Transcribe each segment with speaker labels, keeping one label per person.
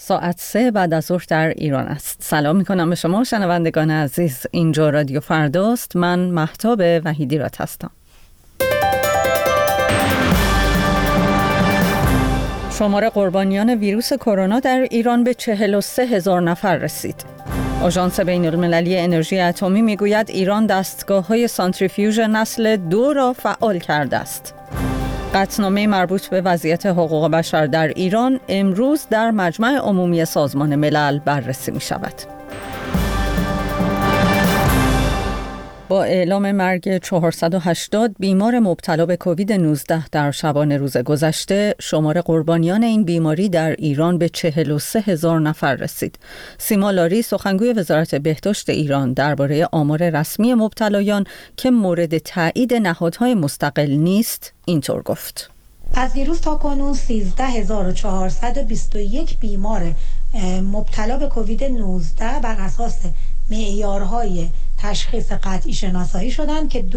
Speaker 1: ساعت 3 بعد از ظهر در ایران است. سلام میکنم به شما شنوندگان عزیز. اینجا رادیو فرداست. من مهتاب وحیدی رات هستم. شمار قربانیان ویروس کرونا در ایران به 43,000 نفر رسید. آژانس بین‌المللی انرژی اتمی میگوید ایران دستگاه‌های سانتریفیوژ نسل 2 را فعال کرده است. قطعنامه مربوط به وضعیت حقوق بشر در ایران امروز در مجمع عمومی سازمان ملل بررسی می شود. با اعلام مرگ 480 بیمار مبتلا به کووید 19 در شبانه روز گذشته، شمار قربانیان این بیماری در ایران به 43,000 نفر رسید. سیما لاری، سخنگوی وزارت بهداشت ایران، درباره آمار رسمی مبتلایان که مورد تایید نهادهای مستقل نیست، اینطور گفت:
Speaker 2: از دیروز تا کنون 13,421 بیمار مبتلا به کووید 19 بر اساس معیارهای تشخیص قطعی شناسایی شدند که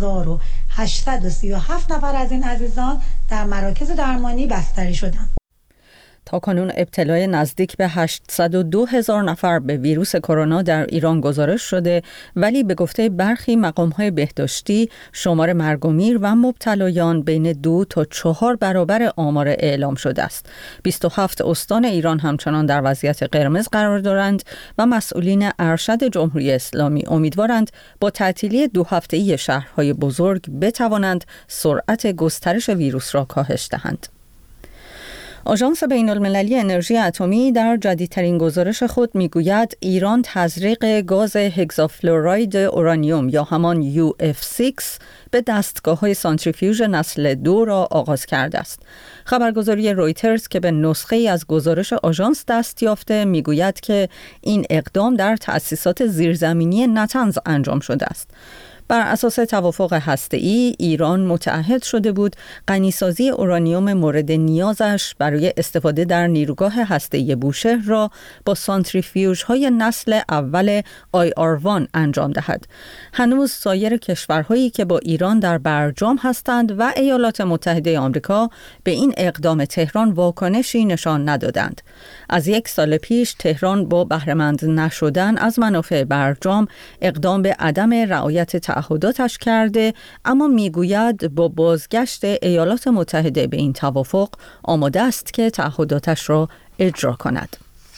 Speaker 2: 2,837 نفر از این عزیزان در مراکز درمانی بستری شدند.
Speaker 1: تا کنون ابتلای نزدیک به 802,000 نفر به ویروس کرونا در ایران گزارش شده، ولی به گفته برخی مقام‌های بهداشتی شمار مرگ و میر و مبتلایان بین 2 تا 4 برابر آمار اعلام شده است. 27 استان ایران همچنان در وضعیت قرمز قرار دارند و مسئولین ارشد جمهوری اسلامی امیدوارند با تعطیلی 2 هفته‌ای شهرهای بزرگ بتوانند سرعت گسترش ویروس را کاهش دهند. آژانس بین‌المللی انرژی اتمی در جدیدترین گزارش خود میگوید ایران تزریق گاز هگزافلوراید اورانیوم یا همان UF6 به دستگاه‌های سانتریفیوژ نسل 2 را آغاز کرده است. خبرگزاری رویترز که به نسخه‌ای از گزارش آژانس دست یافته میگوید که این اقدام در تأسیسات زیرزمینی نتنز انجام شده است. بر اساس توافق هسته‌ای، ایران متعهد شده بود غنیسازی اورانیوم مورد نیازش برای استفاده در نیروگاه هسته‌ای بوشهر را با سانتریفیوژهای نسل اول IR1 انجام دهد. هنوز سایر کشورهایی که با ایران در برجام هستند و ایالات متحده آمریکا به این اقدام تهران واکنشی نشان ندادند. از 1 سال پیش تهران با بهره‌مند نشدن از منافع برجام اقدام به عدم رعایت تعهداتش کرده، اما میگوید با بازگشت ایالات متحده به این توافق آماده است که تعهداتش را اجرا کند.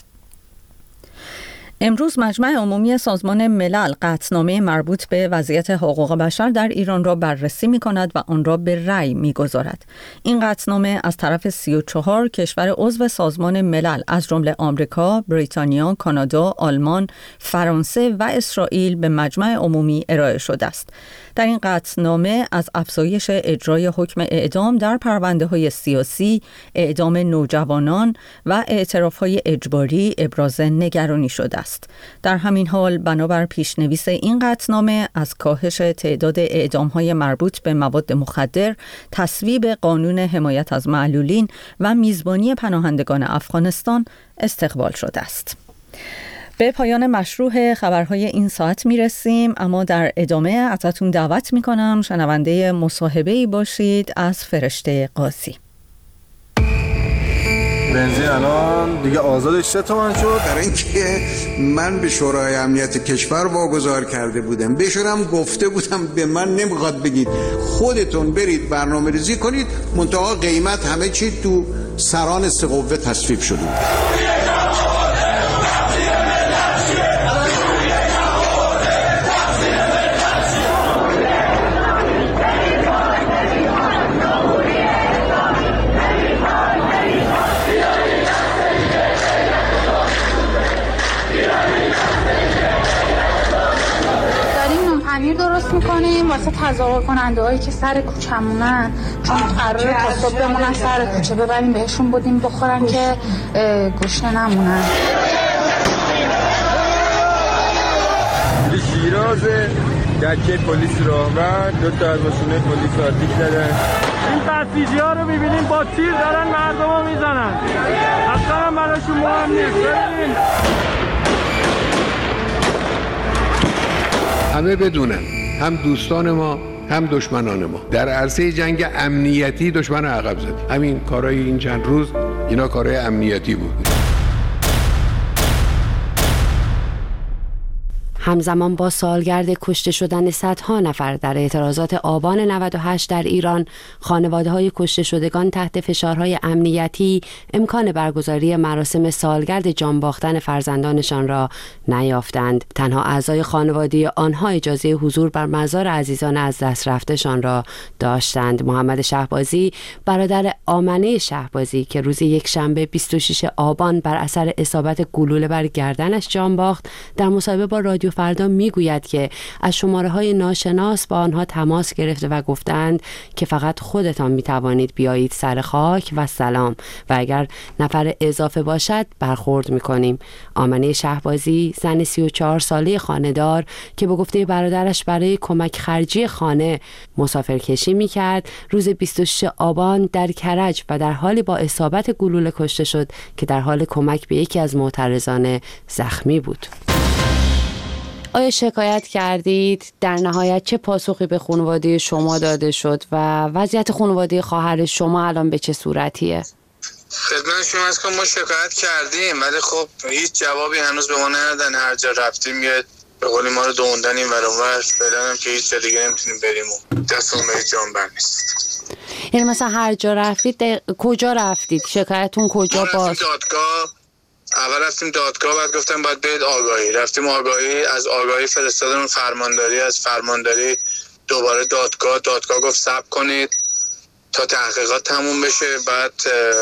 Speaker 1: امروز مجمع عمومی سازمان ملل قطعنامه مربوط به وضعیت حقوق بشر در ایران را بررسی می کند و آن را به رأی می گذارد. این قطعنامه از طرف 34 کشور عضو سازمان ملل از جمله آمریکا، بریتانیا، کانادا، آلمان، فرانسه و اسرائیل به مجمع عمومی ارائه شده است. در این قطعنامه از افزایش اجرای حکم اعدام در پرونده‌های سیاسی، اعدام نوجوانان و اعتراف‌های اجباری ابراز نگرانی شده است. در همین حال بنابر پیشنویس این قطعنامه از کاهش تعداد اعدام‌های مربوط به مواد مخدر، تصویب قانون حمایت از معلولین و میزبانی پناهندگان افغانستان استقبال شده است. به پایان مشروع خبرهای این ساعت میرسیم، اما در ادامه ازتون دعوت میکنم شنونده مصاحبه‌ای باشید از فرشته قاضی.
Speaker 3: بنزین الان دیگه آزادش 3 تومن شد.
Speaker 4: در اینکه من به شورای امنیت کشور واگذار کرده بودم، بهشونم گفته بودم به من نمیخواد بگید، خودتون برید برنامه ریزی کنید، منتها قیمت همه چی تو سران 3 قوه تصویب شده بود.
Speaker 5: درست میکنیم واسه تظاهر کننده هایی که سر کوچمونن، چون قراره تا صبح بمونن سر کوچه، ببریم بهشون بودیم بخورن که گشنه نمونن.
Speaker 6: شیراز دکه پلیس راهور 2 تا از ماشینای پلیس آتیش زدن. این بسیجی ها رو میبینیم با تیر دارن مردم رو میزنن، اصلا هم براشون مهم نیست. ببینیم
Speaker 7: همه بدونن، هم دوستان ما هم دشمنان ما در عرصه جنگ امنیتی دشمن عقب زد. همین کارهای این چند روز اینا کارهای امنیتی بود.
Speaker 8: همزمان با سالگرد کشته شدن صدها نفر در اعتراضات آبان 98 در ایران، خانواده‌های کشته شدگان تحت فشارهای امنیتی امکان برگزاری مراسم سالگرد جان باختن فرزندانشان را نیافتند. تنها اعضای خانواده آنها اجازه حضور بر مزار عزیزان از دست رفته‌شان را داشتند. محمد شهبازی، برادر آمنه شهبازی که روز یکشنبه 26 آبان بر اثر اصابت گلوله بر گردنش جان باخت، در مصاحبه با رادیو فردا میگوید که از شماره‌های ناشناس با آنها تماس گرفته و گفتند که فقط خودتان میتوانید بیایید سر خاک و سلام و اگر نفر اضافه باشد برخورد میکنیم. آمنه شهبازی، زن 34 ساله خانه‌دار که به گفته برادرش برای کمک خرجی خانه مسافرکشی میکرد، روز 26 آبان در کرج و در حالی با اصابت گلوله کشته شد که در حال کمک به یکی از معترضان زخمی بود. آیا شکایت کردید؟ در نهایت چه پاسخی به خانواده شما داده شد و وضعیت خانواده خواهر شما الان به چه صورتیه؟
Speaker 9: خدمت شما از که ما شکایت کردیم ولی خب هیچ جوابی هنوز به ما ندادن. هر جا رفتیم یه به قولی ما رو دووندن این ور اون ور، فعلا هم که هیچ جا دیگه نمیتونیم بریم و دستمون به جان بر نیست.
Speaker 8: یعنی مثلا هر جا رفتید کجا رفتید؟ شکایتون کجا باز؟
Speaker 9: دادگاه. اول رفتیم دادگاه، بعد گفتم باید برید آگاهی. رفتیم آگاهی، از آگاهی فرستادن فرمانداری، از فرمانداری دوباره دادگاه. دادگاه گفت صبر کنید تا تحقیقات تموم بشه. بعد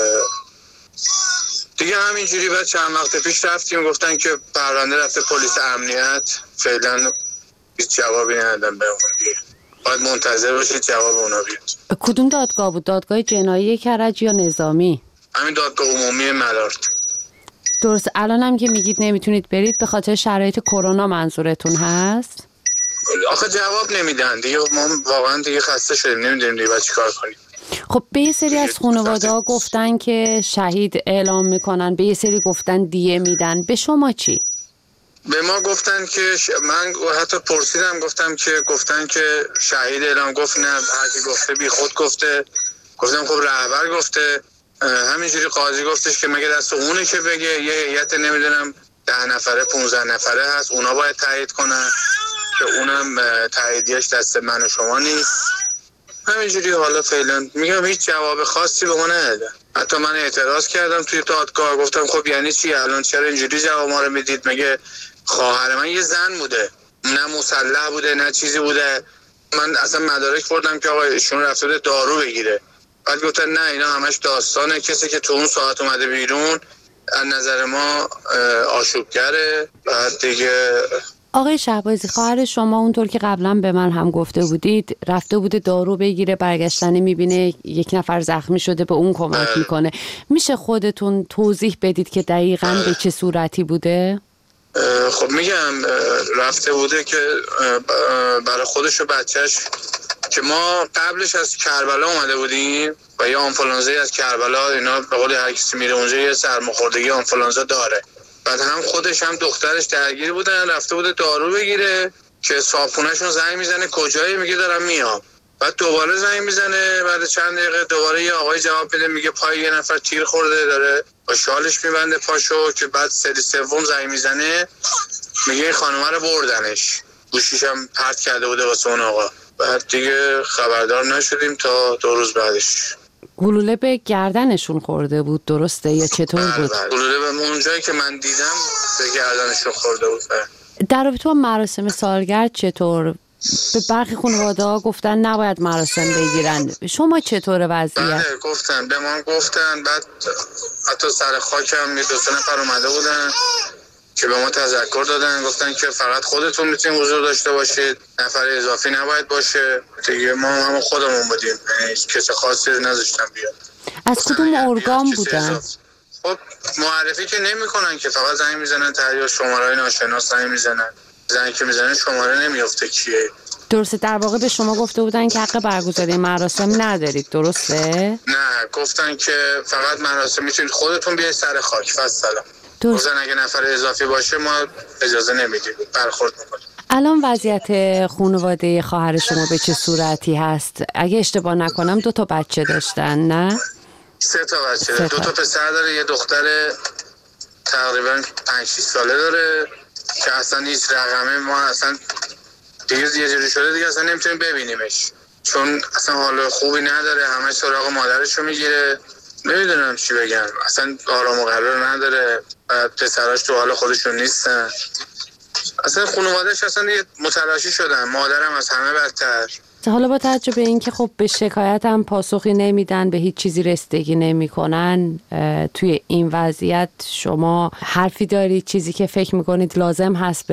Speaker 9: دیگه همینجوری بعد چند وقت پیش رفتیم گفتن که پرونده رفته پلیس امنیت. فعلا هیچ جوابی ندادن به اون دیگه. باید منتظر باشید جواب اونا بیاد.
Speaker 8: کدوم دادگاه بود؟ دادگاه جنایی کرج یا نظامی؟
Speaker 9: همین دادگاه عمومی ملارد.
Speaker 8: درست. الان هم که میگید نمیتونید برید به خاطر شرایط کرونا منظورتون هست؟
Speaker 9: آخه جواب نمیدن دیگه. ما واقعا دیگه خسته شدیم، نمیدونیم دیگه باید چیکار کنیم.
Speaker 8: خب به یه سری از خانواده‌ها گفتن که شهید اعلام میکنن، به یه سری گفتن دیه میدن. به شما چی؟
Speaker 9: به ما گفتن که من حتی پرسیدم، گفتن که شهید اعلام. گفت نه، هر کی گفته بی خود گفته. گفتم خب رهبر گفته. همینجوری قاضی گفتش که مگه دست اونه که بگه؟ یه هیئت نمیدونم 10 نفره 15 نفره هست، اونا باید تایید کنن که اونم تاییدیش دست من و شما نیست. همینجوری حالا فعلا میگم هیچ جواب خاصی به ما ندادن. حتی من اعتراض کردم توی دادگاه، گفتم خب یعنی چی الان؟ چرا اینجوری جواب ما رو میدید؟ مگه خواهر من یه زن بوده، نه مسلح بوده نه چیزی بوده. من اصلا مدارک بردم که آقا ایشون رفته بوده دارو بگیره. بعد گفتن نه اینا همش داستانه، کسی که تو اون ساعت اومده بیرون از نظر ما آشوبگره. بعد دیگه
Speaker 8: آقای شهبازی، خواهر شما اونطور که قبلا به من هم گفته بودید رفته بوده دارو بگیره، برگشتن میبینه یک نفر زخمی شده به اون کمک میکنه. میشه خودتون توضیح بدید که دقیقاً به چه صورتی بوده؟
Speaker 9: خب میگم رفته بوده که برای خودش و بچهش، که ما قبلش از کربلا اومده بودیم و یه آنفولانزای از کربلا، اینا به قول هر کسی میره اونجا یه سرماخوردگی آنفولانزا داره. بعد هم خودش هم دخترش درگیر بودن، رفته بوده دارو بگیره که صاحبخونه‌شون زنگ میزنه کجایی؟ میگه دارم میام. بعد دوباره زنگ میزنه، بعد چند دقیقه دوباره یه آقای جواب میده میگه پای یه نفر تیر خورده، داره با شالش میبنده پاشو. که بعد سری سوم زنگ میزنه میگه این خانومه رو بردنش، گوشیش هم پرت کرده بوده واسه اون آقا. بعد دیگه خبردار نشدیم تا 2 روز بعدش.
Speaker 8: گلوله به گردنشون خورده بود درسته یا چطور بود؟
Speaker 9: گلوله به اون جایی که من دیدم به گردنشون خورده بود.
Speaker 8: در رابطه با مراسم سالگرد چطور؟ به برخی خانواده‌ها گفتن نباید مراسم بگیرن. شما چطور وضعیت؟
Speaker 9: بله گفتن، به ما گفتن. بعد حتی سر خاکم 2 نفر اومده بودن که به ما تذکر دادن، گفتن که فقط خودتون میتونید حضور داشته باشید، نفر اضافی نباید باشه. دیگه ما هم خودمون بودیم، کسی خاصی نذاشتن بیاد.
Speaker 8: از کدوم ارگان بودن؟
Speaker 9: خب معرفی که نمی‌کنن که، فقط زنگ میزنن تریاج شماره‌های ناشناس زنگ میزنن. زنگ که میزنن شماره نمیافته کیه.
Speaker 8: درسته. در واقع به شما گفته بودن که حق برگزاری مراسم ندارید درسته؟
Speaker 9: نه، گفتن که فقط مراسم میتونید خودتون بیاید سر خاک فصلا. درست. اگه نفر اضافی باشه ما اجازه نمیدیم، برخورد میکنیم.
Speaker 8: الان وضعیت خانواده خواهر شما به چه صورتی هست؟ اگه اشتباه نکنم 2 بچه داشتن، نه؟
Speaker 9: 3 بچه داره. 2 پسر داره، یه دختر تقریبا 5-6 ساله داره. که اصلا هیچ رقمه ما اصلا دیگه یه جوری شده دیگه اصلا نمیتونیم ببینیمش، چون اصلا حال خوبی نداره، همش سراغ مادرشو میگیره. نمیدونم چی بگم، اصلا آرام و قرار نداره. پسراش تو حال خودشون نیستن، اصلا خانواده‌اش اصلا دیگه متلاشی شدن، مادرم از همه بدتر.
Speaker 8: حالا با توجه به اینکه خب به شکایت هم پاسخی نمیدن، به هیچ چیزی رسیدگی نمیکنن، توی این وضعیت شما حرفی دارید، چیزی که فکر میکنید لازم هست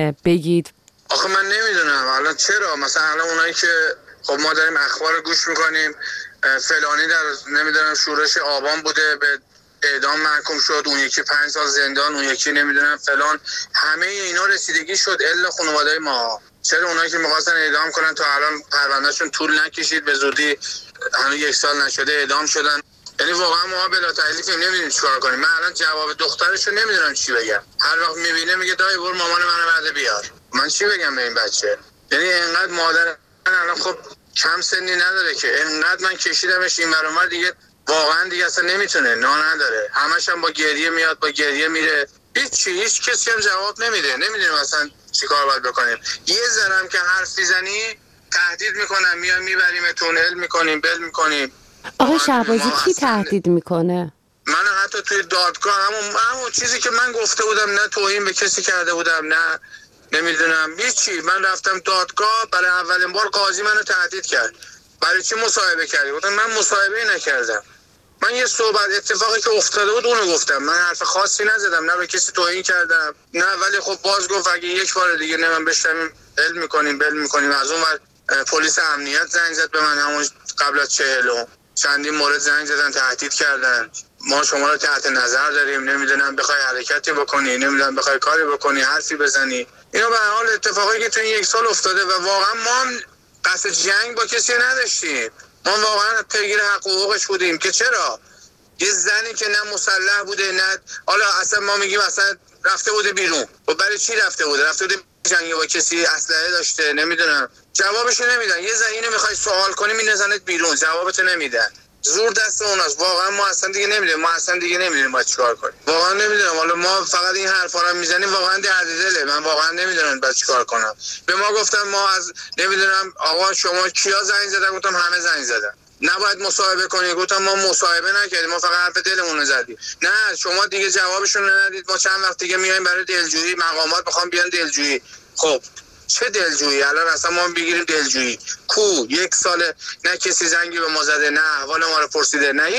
Speaker 8: بگید؟
Speaker 9: آخه من نمیدونم الان چرا، مثلا الان اونایی که خب ما داریم اخبار گوش میکنیم فلانی در نمیدونم شورش آبان بوده به اعدام محکوم شد، اون یکی 5 سال زندان، اون یکی نمیدونم فلان، همه اینا رسیدگی شد الا خانواده ما. چرا اونایی که می‌خواستن اعدام کنن تا الان پروندهشون طول نکشید، به زودی هنوز 1 سال نشده اعدام شدن؟ یعنی واقعا ما بلا تکلیف نمیدونیم چیکار کنیم. من الان جواب دخترشو نمیدونم چی بگم، هر وقت میبینه میگه دایی برو مامان منو بعد بیار. من چی بگم به این بچه؟ یعنی اینقدر مادر الان خب کم سنی نداره که اینقدر من کشیدمش این ور اون ور، دیگه واقعا دیگه اصلا نمیتونه، نداره، همش هم با گریه میاد با گریه میره، هیچ کسی هم جواب نمیده. نمیدونیم اصلا چیکار باید بکنیم. یه ذره که حرف میزنی تهدید میکنن، میان میبریمتون، ال میکنیم، بل میکنیم.
Speaker 8: آقا شهبازی کی تهدید میکنه؟
Speaker 9: من حتی توی دادگاه همون چیزی که من گفته بودم، نه توهین به کسی کرده بودم، نه نمیدونم هیچی. من رفتم دادگاه، برای اولین بار قاضی منو تهدید کرد. برای چی مصاحبه کردی؟ گفتم من مصاحبه نکردم، من یه صحبت اتفاقی که افتاده بود اونو گفتم، من حرف خاصی نزدم، نه به کسی توهین کردم نه. ولی خب باز گفت اگه یک بار دیگه نه من بشتم علم میکنیم بل میکنیم. از اون ور پلیس امنیت زنگ زد به من، همون قبل از 40 چندین مورد زنگ زدن، تهدید کردن، ما شما رو تحت نظر داریم، نمیدونم بخوای حرکتی بکنی، نمیدونم بخوای کاری بکنی، حرفی بزنی. اینا به هر حال اتفاقی که تو این 1 سال افتاده و واقعا ما قصد جنگ با کسی نداشتیم، ما واقعا پیگیر حق و حقوقش بودیم. که چرا یه زنی که نه مسلح بوده نه، حالا اصلا ما میگیم اصلا رفته بوده بیرون، و برای چی رفته بوده جنگ با کسی، اسلحه داشته، نمیدونم، جوابشو نمیدن. یه زن اینو میخوای سوال کنی میندازنت بیرون، جوابتو نمیدن، زور دست اوناست. واقعا ما اصلا دیگه نمیدونیم باید چیکار کنیم. واقعا نمیدونم، حالا ما فقط این حرفا رو میزنیم، واقعا درد دله. من واقعا نمیدونم باید چیکار کنم. به ما گفتن ما از نمیدونم آقا شما کیا زنگ زدن؟ گفتم همه زنگ زدن. نباید مصاحبه کنی؟ گفتم ما مصاحبه نکردیم، ما فقط حرف دلمون رو زدیم. نه شما دیگه جوابشون ندید، ما چند وقت دیگه میایم برای دلجویی، مقامات میخوام بیان دلجویی. خب چه دلجویی؟ الان اصلا ما بگیریم دلجویی کو؟ 1 سال نه کسی زنگی به ما زده، نه احوال ما رو پرسیده، نه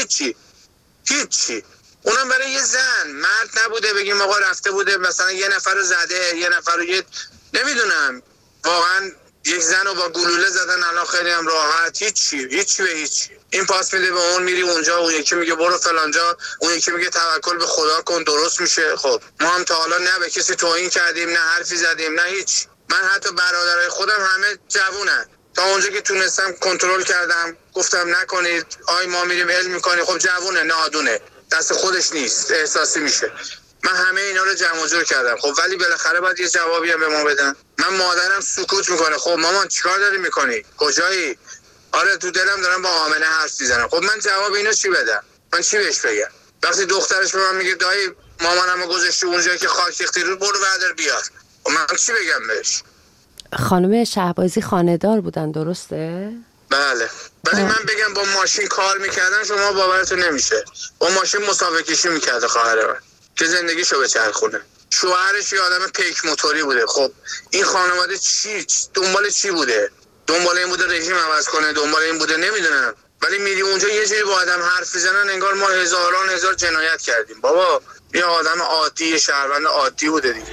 Speaker 9: هیچی. اونم برای یه زن، مرد نبوده بگیم آقا رفته بوده مثلا یه نفر رو زده، یه نفر رو نمیدونم، واقعا یک زن رو با گلوله زدن الان خیلی هم راحت. هیچی به هیچی. این پاس میده به اون، میری اونجا، اون یکی میگه برو فلانجا، اون یکی میگه توکل به خدا کن درست میشه. خب ما هم تا حالا نه به کسی توهین کردیم، نه حرفی زدیم، نه هیچ. من حتی برادرای خودم همه جوونن، تا اونجا که تونستم کنترل کردم، گفتم نکنید، ما میریم علم میکنیم. خب جوونه، نادونه، دست خودش نیست، احساسی میشه. من همه اینا رو جمع جور کردم. خب ولی بالاخره باید یه جوابی هم به ما بدن. من مادرم سکوت میکنه، خب مامان چیکار داری میکنی؟ کجایی؟ آره تو دلم دارم با آمنه حرف میزنم. خب من جواب اینو چی بدم؟ من چی بهش بگم؟ وقتی دخترش به من میگه دایی مامانمو گذاشته اونجایی که خاک ریختی رو، برو بردار بیار، خب من چی بگم بهش؟
Speaker 8: خانم شهبازی خانه‌دار بودن درسته؟
Speaker 9: بله. ولی من بگم با ماشین کار میکردن شما باورتون نمیشه. با ماشین مسابقه کشی میکرده خواهر من که زندگیشو بچرخونه. شوهرش یه آدم پیک موتوری بوده. خب این خانواده دنبال چی بوده؟ دنبال این بوده رژیم عوض کنه، دنبال این بوده نمیدونم. ولی میری اونجا یه جوری با آدم حرف میزنن انگار ما هزار جنایت کردیم. بابا یه آدم عادی، شهروند عادی بوده دیگه.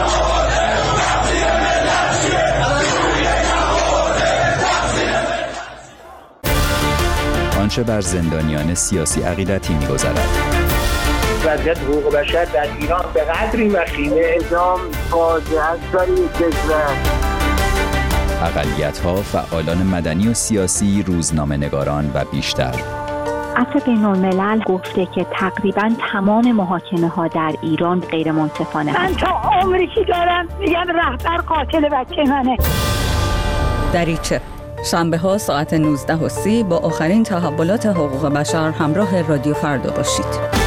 Speaker 10: آنچه بر زندانیان سیاسی عقیدتی می‌گذرد.
Speaker 11: وضعیت حقوق بشر در ایران به قدری وخیمه، اعدام فاجعه است برای کشور.
Speaker 10: اقلیت‌ها، فعالان مدنی و سیاسی، روزنامه‌نگاران و بیشتر.
Speaker 12: عفو بین‌الملل گفته که تقریباً تمام محاکمه‌ها در ایران غیر منصفانه.
Speaker 13: من تا عمری که دارم میگم رهبر قاتل بچه منه.
Speaker 1: دریچه شنبه‌ها ساعت 19:30 با آخرین تحولات حقوق بشر همراه رادیو فردا باشید.